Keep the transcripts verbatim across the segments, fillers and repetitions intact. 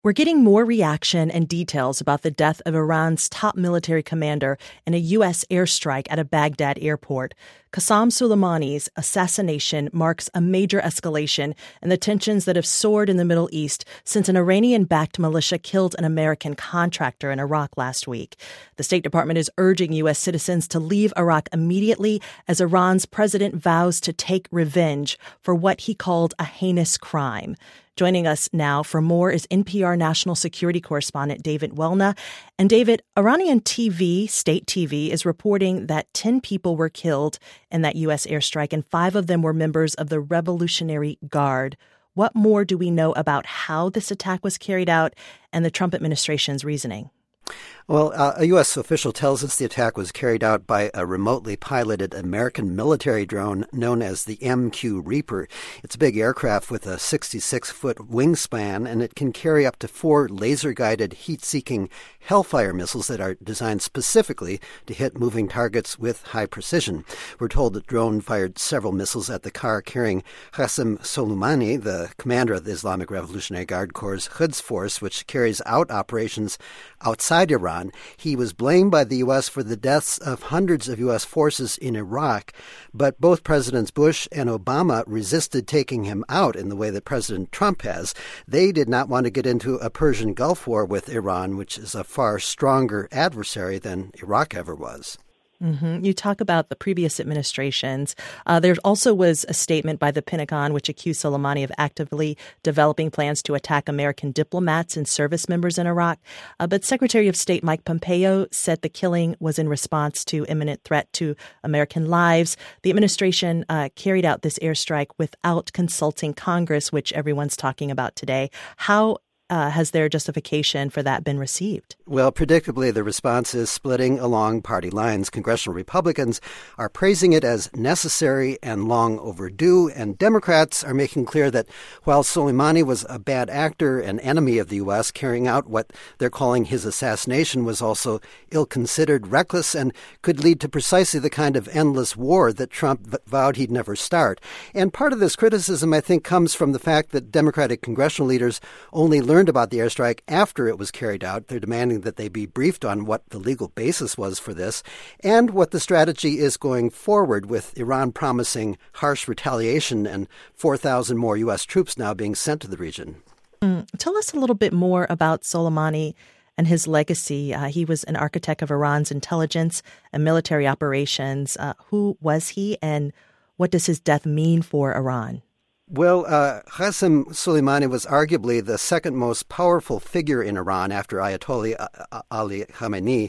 We're getting more reaction and details about the death of Iran's top military commander in a U S airstrike at a Baghdad airport. Qasem Soleimani's assassination marks a major escalation in the tensions that have soared in the Middle East since an Iranian-backed militia killed an American contractor in Iraq last week. The State Department is urging U S citizens to leave Iraq immediately as Iran's president vows to take revenge for what he called a heinous crime. Joining us now for more is N P R national security correspondent David Welna. And David, Iranian T V, state T V, is reporting that ten people were killed in that U S airstrike, and five of them were members of the Revolutionary Guard. What more do we know about how this attack was carried out and the Trump administration's reasoning? Well, uh, a U S official tells us the attack was carried out by a remotely piloted American military drone known as the M Q Reaper. It's a big aircraft with a sixty-six foot wingspan, and it can carry up to four laser-guided, heat-seeking Hellfire missiles that are designed specifically to hit moving targets with high precision. We're told the drone fired several missiles at the car carrying Qasem Soleimani, the commander of the Islamic Revolutionary Guard Corps' Quds Force, which carries out operations outside Iran. He was blamed by the U S for the deaths of hundreds of U S forces in Iraq, but both Presidents Bush and Obama resisted taking him out in the way that President Trump has. They did not want to get into a Persian Gulf War with Iran, which is a far stronger adversary than Iraq ever was. Mm-hmm. You talk about the previous administrations. Uh, there also was a statement by the Pentagon which accused Soleimani of actively developing plans to attack American diplomats and service members in Iraq. Uh, but Secretary of State Mike Pompeo said the killing was in response to imminent threat to American lives. The administration uh, carried out this airstrike without consulting Congress, which everyone's talking about today. How Uh, has their justification for that been received? Well, predictably, the response is splitting along party lines. Congressional Republicans are praising it as necessary and long overdue, and Democrats are making clear that while Soleimani was a bad actor, an enemy of the U S, carrying out what they're calling his assassination was also ill-considered, reckless, and could lead to precisely the kind of endless war that Trump v- vowed he'd never start. And part of this criticism, I think, comes from the fact that Democratic congressional leaders only learned about the airstrike after it was carried out. They're demanding that they be briefed on what the legal basis was for this and what the strategy is going forward, with Iran promising harsh retaliation and four thousand more U S troops now being sent to the region. Mm. Tell us a little bit more about Soleimani and his legacy. Uh, he was an architect of Iran's intelligence and military operations. Uh, who was he, and what does his death mean for Iran? Well, uh, Qasem Soleimani was arguably the second most powerful figure in Iran after Ayatollah Ali Khamenei,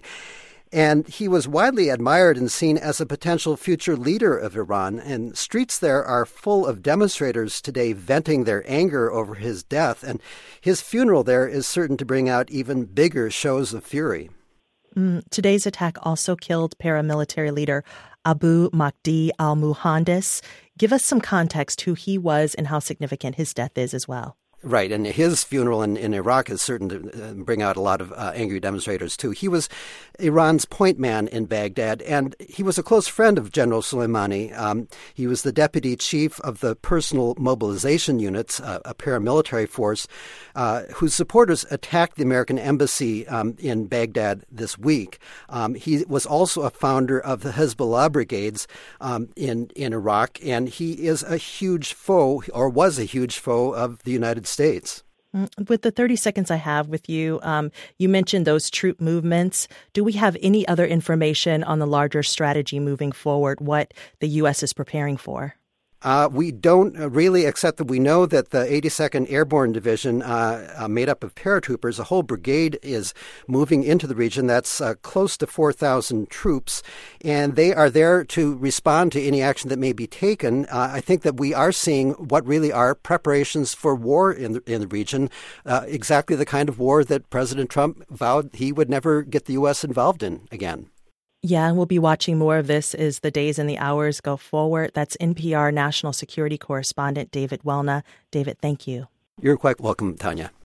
and he was widely admired and seen as a potential future leader of Iran. And streets there are full of demonstrators today venting their anger over his death, and his funeral there is certain to bring out even bigger shows of fury. Mm, today's attack also killed paramilitary leader Abu Mahdi al-Muhandis. Give us some context who he was and how significant his death is as well. Right, and his funeral in, in Iraq is certain to bring out a lot of uh, angry demonstrators, too. He was Iran's point man in Baghdad, and he was a close friend of General Soleimani. Um, he was the deputy chief of the Personal Mobilization Units, uh, a paramilitary force, uh, whose supporters attacked the American embassy um, in Baghdad this week. Um, he was also a founder of the Hezbollah brigades um, in, in Iraq, and he is a huge foe, or was a huge foe, of the United States. States. With the thirty seconds I have with you, um, you mentioned those troop movements. Do we have any other information on the larger strategy moving forward, what the U S is preparing for? Uh, we don't really, except that we know that the eighty-second Airborne Division, uh, uh, made up of paratroopers, a whole brigade is moving into the region. That's uh, close to four thousand troops, and they are there to respond to any action that may be taken. Uh, I think that we are seeing what really are preparations for war in the, in the region, uh, exactly the kind of war that President Trump vowed he would never get the U S involved in again. Yeah, and we'll be watching more of this as the days and the hours go forward. That's N P R national security correspondent David Welna. David, thank you. You're quite welcome, Tanya.